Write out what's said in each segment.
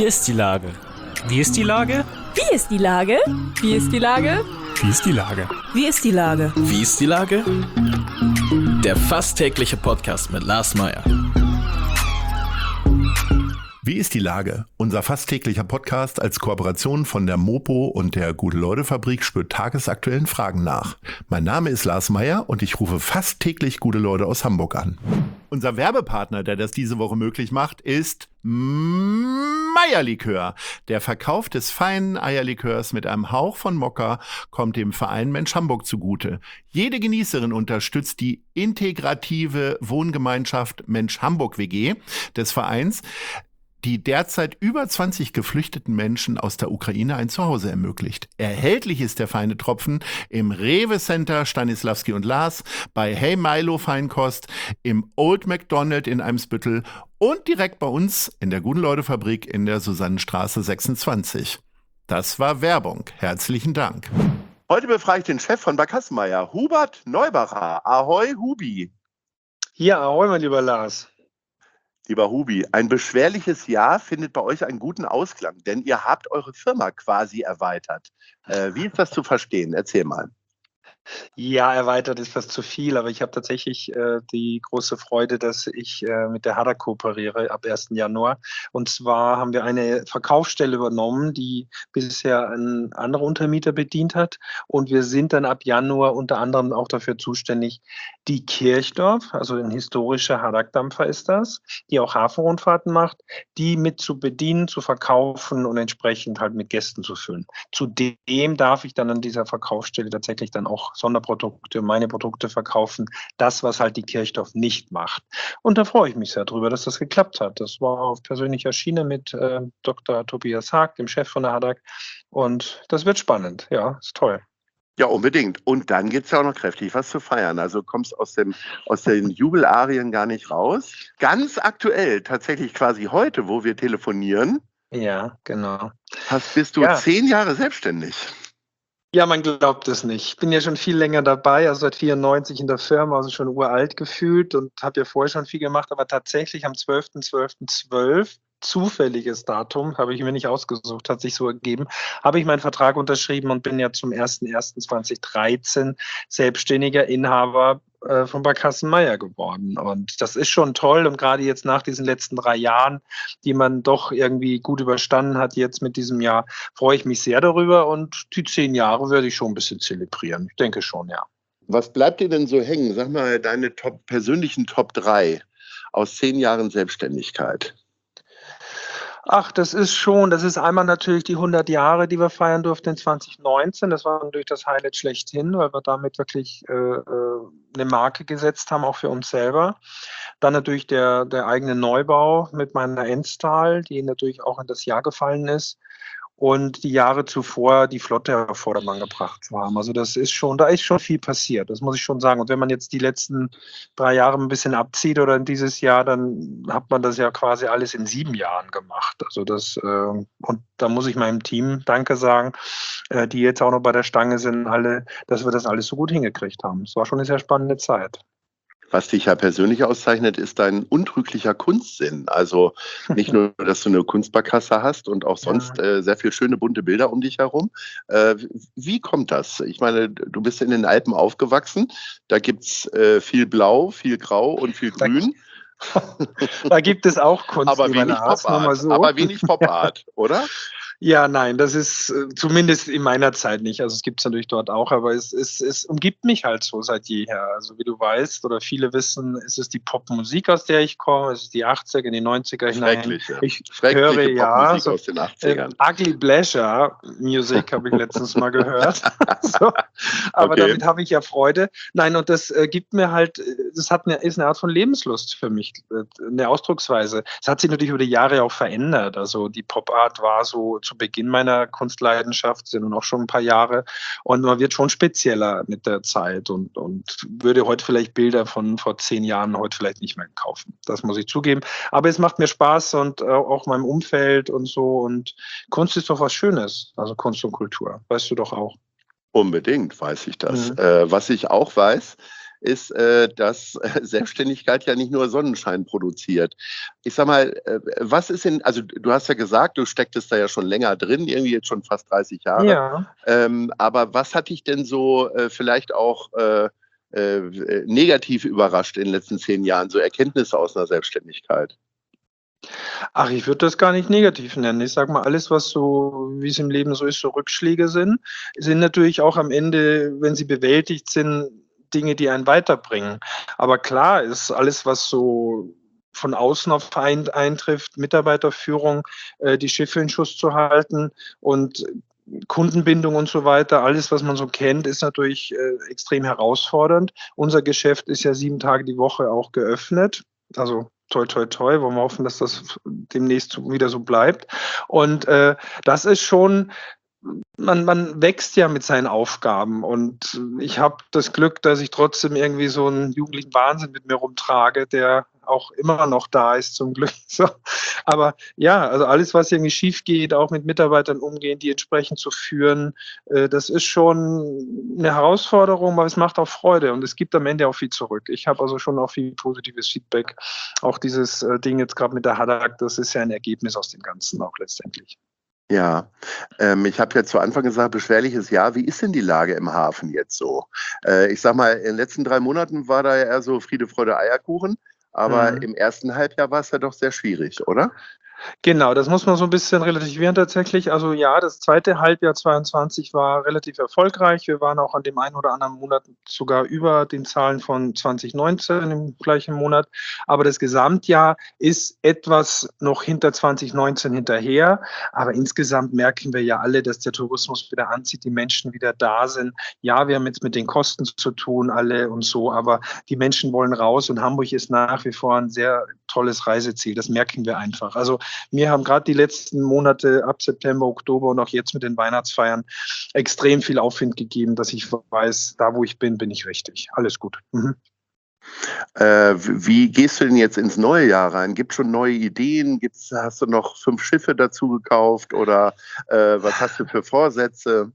ist die Lage? Wie ist die Lage? Wie ist die Lage? Wie ist die Lage? Wie ist die Lage? Wie ist die Lage? Wie ist die Lage? Der fast tägliche Podcast mit Lars Meyer. Wie ist die Lage? Unser fast täglicher Podcast als Kooperation von der Mopo und der Gute-Leute-Fabrik spürt tagesaktuellen Fragen nach. Mein Name ist Lars Meyer und ich rufe fast täglich gute Leute aus Hamburg an. Unser Werbepartner, der das diese Woche möglich macht, ist Meyer-Likör. Der Verkauf des feinen Eierlikörs mit einem Hauch von Mokka kommt dem Verein Mensch Hamburg zugute. Jede Genießerin unterstützt die integrative Wohngemeinschaft Mensch Hamburg WG des Vereins, die derzeit über 20 geflüchteten Menschen aus der Ukraine ein Zuhause ermöglicht. Erhältlich ist der feine Tropfen im Rewe Center Stanislavski und Lars, bei Hey Milo Feinkost, im Old McDonald in Eimsbüttel und direkt bei uns in der Gute-Leute-Fabrik in der Susannenstraße 26. Das war Werbung. Herzlichen Dank. Heute befrage ich den Chef von Barkassenmeier, Hubert Neubacher. Ahoi, Hubi. Ja, ahoi, mein lieber Lars. Lieber Hubi, ein beschwerliches Jahr findet bei euch einen guten Ausklang, denn ihr habt eure Firma quasi erweitert. Wie ist das zu verstehen? Erzähl mal. Ja, erweitert ist fast zu viel, aber ich habe tatsächlich die große Freude, dass ich mit der Hadak kooperiere ab 1. Januar. Und zwar haben wir eine Verkaufsstelle übernommen, die bisher ein anderer Untermieter bedient hat. Und wir sind dann ab Januar unter anderem auch dafür zuständig, die Kirchdorf, also ein historischer Hadak-Dampfer ist das, die auch Hafenrundfahrten macht, die mit zu bedienen, zu verkaufen und entsprechend halt mit Gästen zu füllen. Zudem darf ich dann an dieser Verkaufsstelle tatsächlich dann auch Sonderprodukte, meine Produkte verkaufen, das, was halt die Kirchdorf nicht macht. Und da freue ich mich sehr drüber, dass das geklappt hat. Das war auf persönlicher Schiene mit Dr. Tobias Haag, dem Chef von der Hadak. Und das wird spannend. Ja, ist toll. Ja, unbedingt. Und dann gibt es ja auch noch kräftig was zu feiern. Also kommst aus den Jubelarien gar nicht raus. Ganz aktuell, tatsächlich quasi heute, wo wir telefonieren. Ja, genau. Bist du 10 Jahre selbstständig? Ja, man glaubt es nicht. Ich bin ja schon viel länger dabei, also seit 94 in der Firma, also schon uralt gefühlt und habe ja vorher schon viel gemacht, aber tatsächlich am 12.12.12, zufälliges Datum, habe ich mir nicht ausgesucht, hat sich so ergeben, habe ich meinen Vertrag unterschrieben und bin ja zum 01.01.2013 selbstständiger Inhaber von Barkassenmeier geworden. Und das ist schon toll. Und gerade jetzt nach diesen letzten 3 Jahren, die man doch irgendwie gut überstanden hat, jetzt mit diesem Jahr, freue ich mich sehr darüber. Und die 10 Jahre werde ich schon ein bisschen zelebrieren. Ich denke schon, ja. Was bleibt dir denn so hängen? Sag mal, deine persönlichen Top 3 aus 10 Jahren Selbstständigkeit. Ach, das ist einmal natürlich die 100 Jahre, die wir feiern durften in 2019. Das war natürlich das Highlight schlechthin, weil wir damit wirklich eine Marke gesetzt haben, auch für uns selber. Dann natürlich der eigene Neubau mit meiner Enstal, die natürlich auch in das Jahr gefallen ist. Und die Jahre zuvor die Flotte auf Vordermann gebracht zu haben. Also da ist schon viel passiert, das muss ich schon sagen. Und wenn man jetzt die letzten 3 Jahre ein bisschen abzieht oder in dieses Jahr, dann hat man das ja quasi alles in 7 Jahren gemacht. Also und da muss ich meinem Team Danke sagen, die jetzt auch noch bei der Stange sind, alle, dass wir das alles so gut hingekriegt haben. Es war schon eine sehr spannende Zeit. Was dich ja persönlich auszeichnet, ist dein untrüglicher Kunstsinn. Also nicht nur, dass du eine Kunstbarkasse hast und auch sonst sehr viel schöne bunte Bilder um dich herum. Wie kommt das? Ich meine, du bist in den Alpen aufgewachsen. Da gibt's viel Blau, viel Grau und viel Grün. Da gibt es auch Kunst. Aber wenig Pop-Art, so. Oder? Ja, nein, das ist zumindest in meiner Zeit nicht. Also es gibt es natürlich dort auch, aber es umgibt mich halt so seit jeher. Also wie du weißt oder viele wissen, ist es die Popmusik, aus der ich komme, es ist die 80er, in die 90er hinein. Ich höre Popmusik aus den 80ern. Ugly Pleasure Music habe ich letztens mal gehört. So. Aber damit habe ich ja Freude. Nein, und das gibt mir halt, ist eine Art von Lebenslust für mich, eine Ausdrucksweise. Es hat sich natürlich über die Jahre auch verändert. Also die Popart war so zu Beginn meiner Kunstleidenschaft, sind nun auch schon ein paar Jahre, und man wird schon spezieller mit der Zeit und würde heute vielleicht Bilder von vor 10 Jahren heute vielleicht nicht mehr kaufen. Das muss ich zugeben. Aber es macht mir Spaß und auch meinem Umfeld und so, und Kunst ist doch was Schönes, also Kunst und Kultur, weißt du doch auch. Unbedingt weiß ich das. Was ich auch weiß, ist, dass Selbstständigkeit ja nicht nur Sonnenschein produziert. Ich sag mal, was ist denn, also du hast ja gesagt, du stecktest da ja schon länger drin, irgendwie jetzt schon fast 30 Jahre. Ja. Aber was hat dich denn so vielleicht auch negativ überrascht in den letzten 10 Jahren, so Erkenntnisse aus einer Selbstständigkeit? Ach, ich würde das gar nicht negativ nennen. Ich sage mal, alles, was so, wie es im Leben so ist, so Rückschläge sind natürlich auch am Ende, wenn sie bewältigt sind, Dinge, die einen weiterbringen. Aber klar ist alles, was so von außen auf einen eintrifft, Mitarbeiterführung, die Schiffe in Schuss zu halten und Kundenbindung und so weiter, alles, was man so kennt, ist natürlich extrem herausfordernd. Unser Geschäft ist ja 7 Tage die Woche auch geöffnet. Also toi, toi, toi, wollen wir hoffen, dass das demnächst wieder so bleibt. Und das ist schon, man wächst ja mit seinen Aufgaben und ich habe das Glück, dass ich trotzdem irgendwie so einen jugendlichen Wahnsinn mit mir rumtrage, der auch immer noch da ist, zum Glück. So. Aber ja, also alles, was irgendwie schief geht, auch mit Mitarbeitern umgehen, die entsprechend zu führen, das ist schon eine Herausforderung, aber es macht auch Freude und es gibt am Ende auch viel zurück. Ich habe also schon auch viel positives Feedback. Auch dieses Ding jetzt gerade mit der Haddock, das ist ja ein Ergebnis aus dem Ganzen auch letztendlich. Ja, ich habe ja zu Anfang gesagt, beschwerliches Jahr. Wie ist denn die Lage im Hafen jetzt so? Ich sag mal, in den letzten 3 Monaten war da ja eher so Friede, Freude, Eierkuchen. Aber im ersten Halbjahr war es ja doch sehr schwierig, oder? Genau, das muss man so ein bisschen relativieren tatsächlich. Also ja, das zweite Halbjahr 22 war relativ erfolgreich. Wir waren auch an dem einen oder anderen Monat sogar über den Zahlen von 2019 im gleichen Monat. Aber das Gesamtjahr ist etwas noch hinter 2019 hinterher. Aber insgesamt merken wir ja alle, dass der Tourismus wieder anzieht, die Menschen wieder da sind. Ja, wir haben jetzt mit den Kosten zu tun, alle und so, aber die Menschen wollen raus und Hamburg ist nach wie vor ein sehr tolles Reiseziel. Das merken wir einfach. Also mir haben gerade die letzten Monate ab September, Oktober und auch jetzt mit den Weihnachtsfeiern extrem viel Aufwind gegeben, dass ich weiß, da wo ich bin, bin ich richtig. Alles gut. Wie gehst du denn jetzt ins neue Jahr rein? Gibt es schon neue Ideen? Hast du noch 5 Schiffe dazu gekauft oder was hast du für Vorsätze?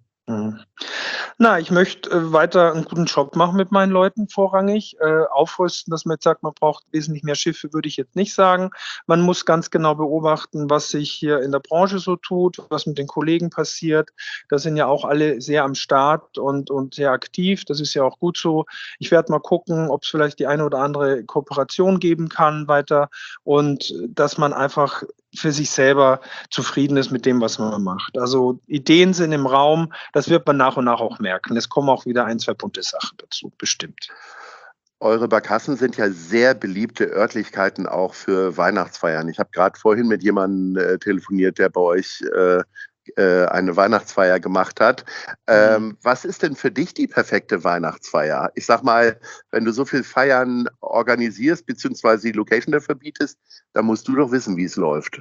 Na, ich möchte weiter einen guten Job machen mit meinen Leuten vorrangig. Aufrüsten, dass man jetzt sagt, man braucht wesentlich mehr Schiffe, würde ich jetzt nicht sagen. Man muss ganz genau beobachten, was sich hier in der Branche so tut, was mit den Kollegen passiert. Da sind ja auch alle sehr am Start und sehr aktiv. Das ist ja auch gut so. Ich werde mal gucken, ob es vielleicht die eine oder andere Kooperation geben kann weiter und dass man einfach für sich selber zufrieden ist mit dem, was man macht. Also Ideen sind im Raum, das wird man nach und nach auch merken. Es kommen auch wieder 1, 2 bunte Sachen dazu, bestimmt. Eure Barkassen sind ja sehr beliebte Örtlichkeiten auch für Weihnachtsfeiern. Ich habe gerade vorhin mit jemandem telefoniert, der bei euch eine Weihnachtsfeier gemacht hat. Was ist denn für dich die perfekte Weihnachtsfeier? Ich sag mal, wenn du so viel Feiern organisierst, beziehungsweise die Location dafür bietest, dann musst du doch wissen, wie es läuft.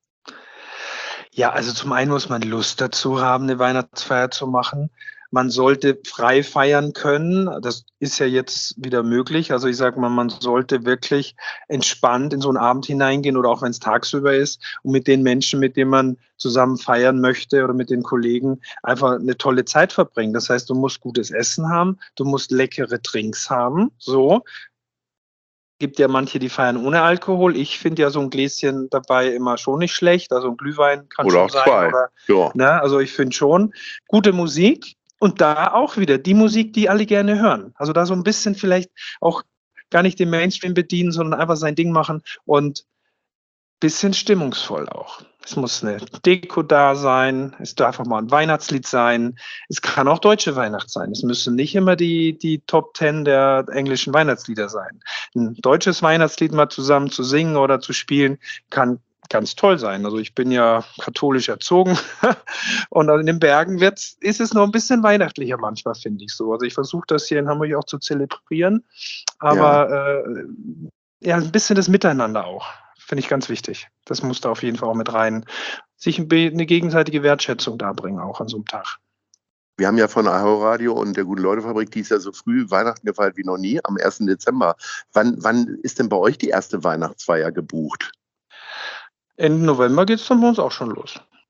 Ja, also zum einen muss man Lust dazu haben, eine Weihnachtsfeier zu machen. Man sollte frei feiern können. Das ist ja jetzt wieder möglich. Also ich sage mal, man sollte wirklich entspannt in so einen Abend hineingehen oder auch wenn es tagsüber ist und mit den Menschen, mit denen man zusammen feiern möchte oder mit den Kollegen einfach eine tolle Zeit verbringen. Das heißt, du musst gutes Essen haben, du musst leckere Drinks haben. So. Gibt ja manche, die feiern ohne Alkohol. Ich finde ja so ein Gläschen dabei immer schon nicht schlecht. Also ein Glühwein kann oder schon auch sein. 2. Oder, ja. Ne, also ich finde schon gute Musik. Und da auch wieder die Musik, die alle gerne hören. Also da so ein bisschen vielleicht auch gar nicht den Mainstream bedienen, sondern einfach sein Ding machen und ein bisschen stimmungsvoll auch. Es muss eine Deko da sein, es darf auch mal ein Weihnachtslied sein. Es kann auch deutsche Weihnacht sein. Es müssen nicht immer die Top 10 der englischen Weihnachtslieder sein. Ein deutsches Weihnachtslied mal zusammen zu singen oder zu spielen, kann ganz toll sein. Also ich bin ja katholisch erzogen und in den Bergen ist es noch ein bisschen weihnachtlicher manchmal, finde ich so. Also ich versuche das hier in Hamburg auch zu zelebrieren, aber ja, ein bisschen das Miteinander auch, finde ich ganz wichtig. Das muss da auf jeden Fall auch mit rein. Sich eine gegenseitige Wertschätzung darbringen, auch an so einem Tag. Wir haben ja von Ahau Radio und der Gute-Leute-Fabrik, die ist ja so früh Weihnachten gefeiert wie noch nie, am 1. Dezember. Wann ist denn bei euch die erste Weihnachtsfeier gebucht? Ende November geht es dann bei uns auch schon los.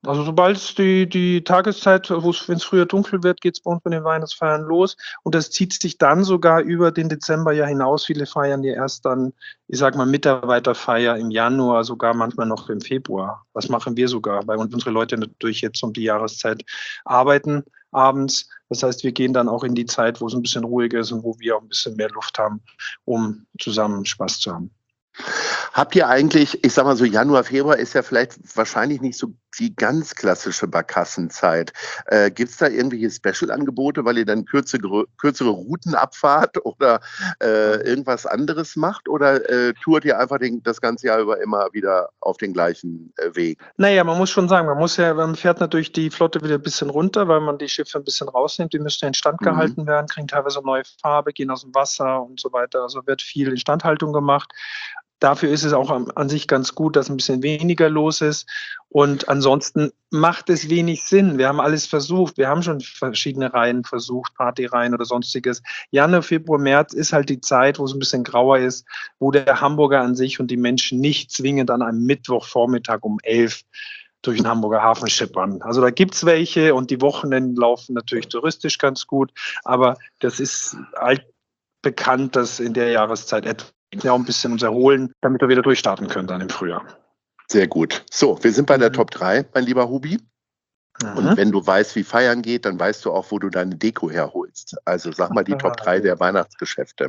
Also sobald es die Tageszeit, wenn es früher dunkel wird, geht es bei uns mit den Weihnachtsfeiern los. Und das zieht sich dann sogar über den Dezember ja hinaus. Viele feiern ja erst dann, ich sag mal, Mitarbeiterfeier im Januar, sogar manchmal noch im Februar. Das machen wir sogar, weil unsere Leute natürlich jetzt um die Jahreszeit arbeiten abends. Das heißt, wir gehen dann auch in die Zeit, wo es ein bisschen ruhiger ist und wo wir auch ein bisschen mehr Luft haben, um zusammen Spaß zu haben. Habt ihr eigentlich, ich sag mal so, Januar, Februar ist ja vielleicht wahrscheinlich nicht so die ganz klassische Barkassenzeit. Gibt es da irgendwelche Special-Angebote, weil ihr dann kürzere Routen abfahrt oder irgendwas anderes macht? Oder tourt ihr einfach das ganze Jahr über immer wieder auf den gleichen Weg? Naja, man muss schon sagen, man fährt natürlich die Flotte wieder ein bisschen runter, weil man die Schiffe ein bisschen rausnimmt. Die müssen ja instand gehalten werden, kriegen teilweise neue Farbe, gehen aus dem Wasser und so weiter. Also wird viel Instandhaltung gemacht. Dafür ist es auch an sich ganz gut, dass ein bisschen weniger los ist. Und ansonsten macht es wenig Sinn. Wir haben alles versucht. Wir haben schon verschiedene Reihen versucht, Partyreihen oder sonstiges. Januar, Februar, März ist halt die Zeit, wo es ein bisschen grauer ist, wo der Hamburger an sich und die Menschen nicht zwingend an einem Mittwochvormittag um 11 durch den Hamburger Hafen schippern. Also da gibt's welche und die Wochenenden laufen natürlich touristisch ganz gut. Aber das ist altbekannt, dass in der Jahreszeit auch ein bisschen uns erholen, damit wir wieder durchstarten können dann im Frühjahr. Sehr gut. So, wir sind bei der Top 3, mein lieber Hubi. Und wenn du weißt, wie feiern geht, dann weißt du auch, wo du deine Deko herholst. Also sag mal die Top 3 der Weihnachtsgeschäfte.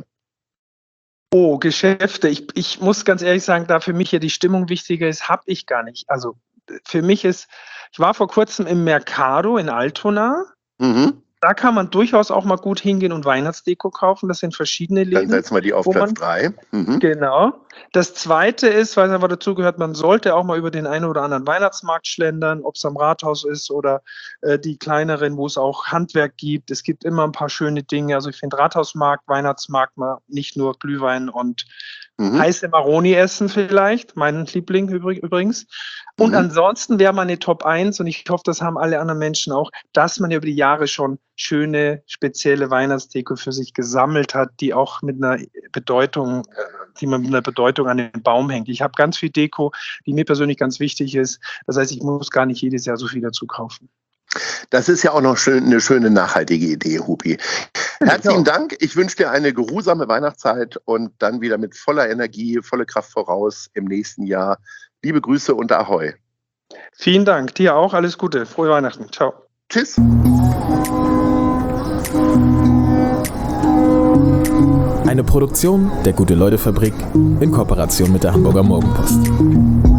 Oh, Geschäfte. Ich muss ganz ehrlich sagen, da für mich ja die Stimmung wichtiger ist, habe ich gar nicht. Also für mich ich war vor kurzem im Mercado in Altona. Da kann man durchaus auch mal gut hingehen und Weihnachtsdeko kaufen. Das sind verschiedene Läden. Dann setzen wir die auf Platz 3. Genau. Das Zweite ist, weil es aber dazu gehört, man sollte auch mal über den einen oder anderen Weihnachtsmarkt schlendern, ob es am Rathaus ist oder die kleineren, wo es auch Handwerk gibt. Es gibt immer ein paar schöne Dinge. Also ich finde Rathausmarkt, Weihnachtsmarkt, mal nicht nur Glühwein und heiße Maroni essen vielleicht, mein Liebling übrigens. Und ansonsten wäre meine Top 1, und ich hoffe, das haben alle anderen Menschen auch, dass man ja über die Jahre schon schöne, spezielle Weihnachtsdeko für sich gesammelt hat, die auch mit einer Bedeutung, an den Baum hängt. Ich habe ganz viel Deko, die mir persönlich ganz wichtig ist. Das heißt, ich muss gar nicht jedes Jahr so viel dazu kaufen. Das ist ja auch noch eine schöne nachhaltige Idee, Hubi. Herzlichen Dank. Ich wünsche dir eine geruhsame Weihnachtszeit und dann wieder mit voller Energie, volle Kraft voraus im nächsten Jahr. Liebe Grüße und Ahoi. Vielen Dank. Dir auch. Alles Gute. Frohe Weihnachten. Ciao. Tschüss. Eine Produktion der Gute-Leute-Fabrik in Kooperation mit der Hamburger Morgenpost.